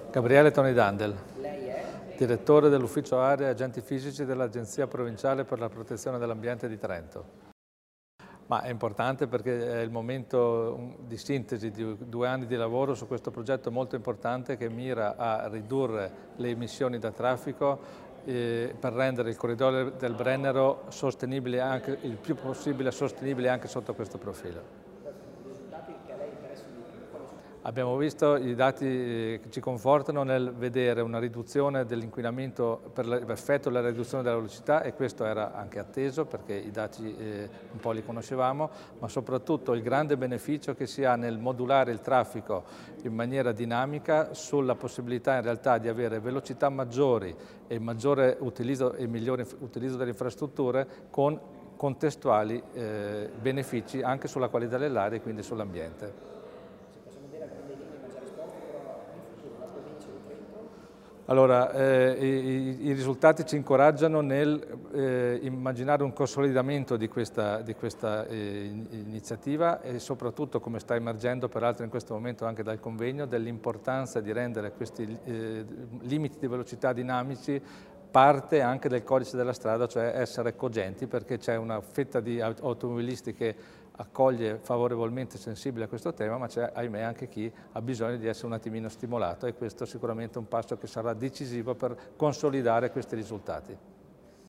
Gabriele Toni Dandel, Lei è? direttore dell'Ufficio Area e Agenti Fisici dell'Agenzia Provinciale per la Protezione dell'Ambiente di Trento. Ma è importante perché è il momento di sintesi di 2 anni di lavoro su questo progetto molto importante che mira a ridurre le emissioni da traffico per rendere il corridoio del Brennero sostenibile anche, il più possibile sostenibile anche sotto questo profilo. Abbiamo visto i dati che ci confortano nel vedere una riduzione dell'inquinamento per effetto della riduzione della velocità, e questo era anche atteso perché i dati un po' li conoscevamo, ma soprattutto il grande beneficio che si ha nel modulare il traffico in maniera dinamica sulla possibilità in realtà di avere velocità maggiori e maggiore utilizzo e migliore utilizzo delle infrastrutture con contestuali benefici anche sulla qualità dell'aria e quindi sull'ambiente. Allora, i risultati ci incoraggiano nel immaginare un consolidamento di questa iniziativa e soprattutto, come sta emergendo peraltro in questo momento anche dal convegno, dell'importanza di rendere questi limiti di velocità dinamici parte anche del codice della strada, cioè essere cogenti, perché c'è una fetta di automobilisti che accoglie favorevolmente, sensibile a questo tema, ma c'è ahimè anche chi ha bisogno di essere un attimino stimolato, e questo è sicuramente un passo che sarà decisivo per consolidare questi risultati.